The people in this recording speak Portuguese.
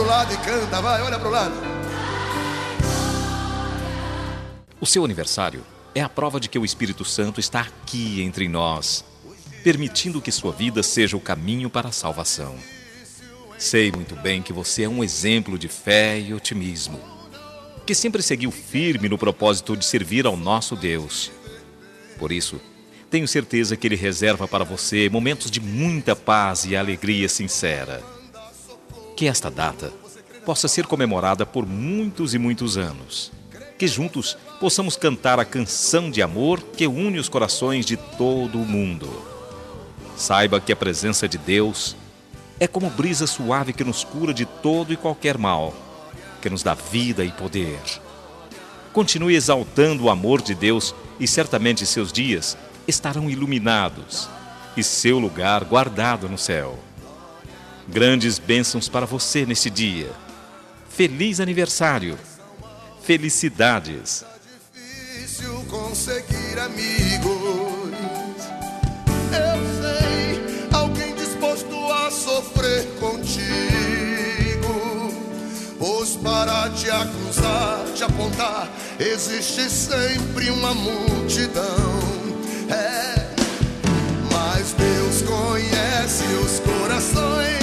pro lado e canta, vai, olha pro lado. O seu aniversário é a prova de que o Espírito Santo está aqui entre nós, permitindo que sua vida seja o caminho para a salvação. Sei muito bem que você é um exemplo de fé e otimismo, que sempre seguiu firme no propósito de servir ao nosso Deus. Por isso, tenho certeza que Ele reserva para você momentos de muita paz e alegria sincera. Que esta data possa ser comemorada por muitos e muitos anos. Que juntos possamos cantar a canção de amor que une os corações de todo o mundo. Saiba que a presença de Deus é como brisa suave que nos cura de todo e qualquer mal, que nos dá vida e poder. Continue exaltando o amor de Deus e certamente seus dias estarão iluminados e seu lugar guardado no céu. Grandes bênçãos para você neste dia. Feliz aniversário! Felicidades! É difícil conseguir amigos. Eu sei, alguém disposto a sofrer contigo. Pois para te acusar, te apontar, existe sempre uma multidão. Mas Deus conhece os corações.